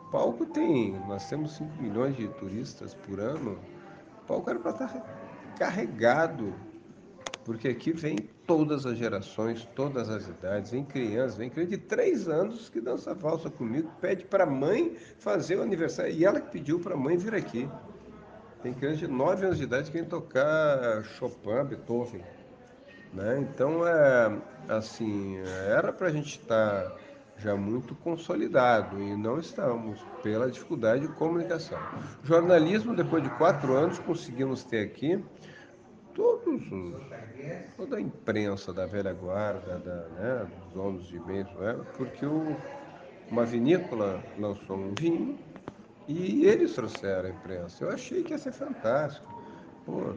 Palco tem, nós temos 5 milhões de turistas por ano. O palco era para estar carregado, porque aqui vem todas as gerações, todas as idades, vem criança de 3 anos que dança valsa comigo, pede para a mãe fazer o aniversário, e ela que pediu para a mãe vir aqui. Tem criança de 9 anos de idade que vem tocar Chopin, Beethoven, né? Então, assim, era para a gente estar já muito consolidado e não estamos pela dificuldade de comunicação. Jornalismo, depois de 4 anos, conseguimos ter aqui todos toda a imprensa da velha guarda, né, dos donos de bens, né, porque uma vinícola lançou um vinho e eles trouxeram a imprensa. Eu achei que ia ser fantástico. Pô,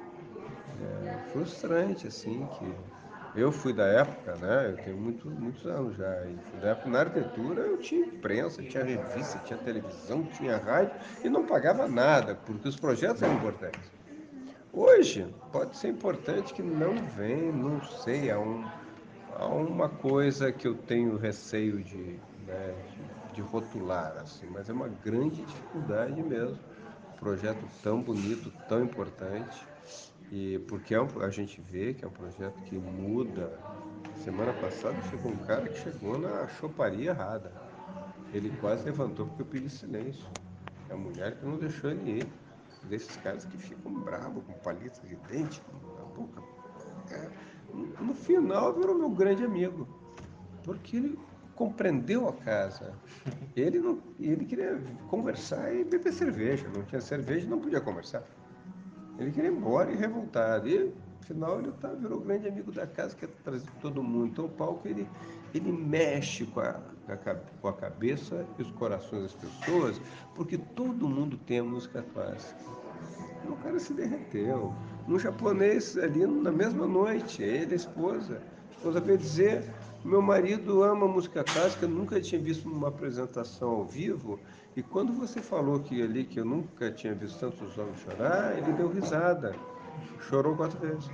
frustrante, assim, que eu fui da época, né? Eu tenho muitos anos já. E fui da época, na arquitetura eu tinha imprensa, tinha revista, tinha televisão, tinha rádio e não pagava nada, porque os projetos eram importantes. Hoje, pode ser importante que não vem, não sei, há uma coisa que eu tenho receio né, de rotular, assim, mas é uma grande dificuldade mesmo. Um projeto tão bonito, tão importante, e porque a gente vê que é um projeto que muda. Semana passada chegou um cara que chegou na choparia errada. Ele quase levantou porque eu pedi silêncio. É a mulher que não deixou ele ir. Desses caras que ficam bravos, com palitos de dente na boca. É, no final virou meu grande amigo, porque ele compreendeu a casa. Ele queria conversar e beber cerveja. Não tinha cerveja, não podia conversar. Ele queria ir embora e revoltado. E, no final, virou grande amigo da casa, que trazer todo mundo. Então, o palco, ele mexe com a cabeça e os corações das pessoas, porque todo mundo tem a música clássica. E o cara se derreteu. Um japonês ali na mesma noite, ele, a esposa. A esposa veio dizer: meu marido ama música clássica, nunca tinha visto uma apresentação ao vivo. E quando você falou que ali que eu nunca tinha visto tantos homens chorar, ele deu risada. Chorou 4 vezes.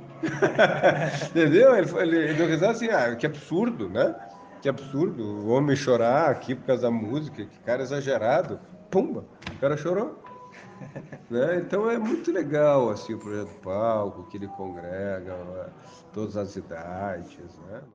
Entendeu? Ele deu risada assim, que absurdo, né? Que absurdo o homem chorar aqui por causa da música, que cara exagerado. Pumba, o cara chorou. Né? Então é muito legal assim o projeto Palco, que ele congrega todas as idades, né?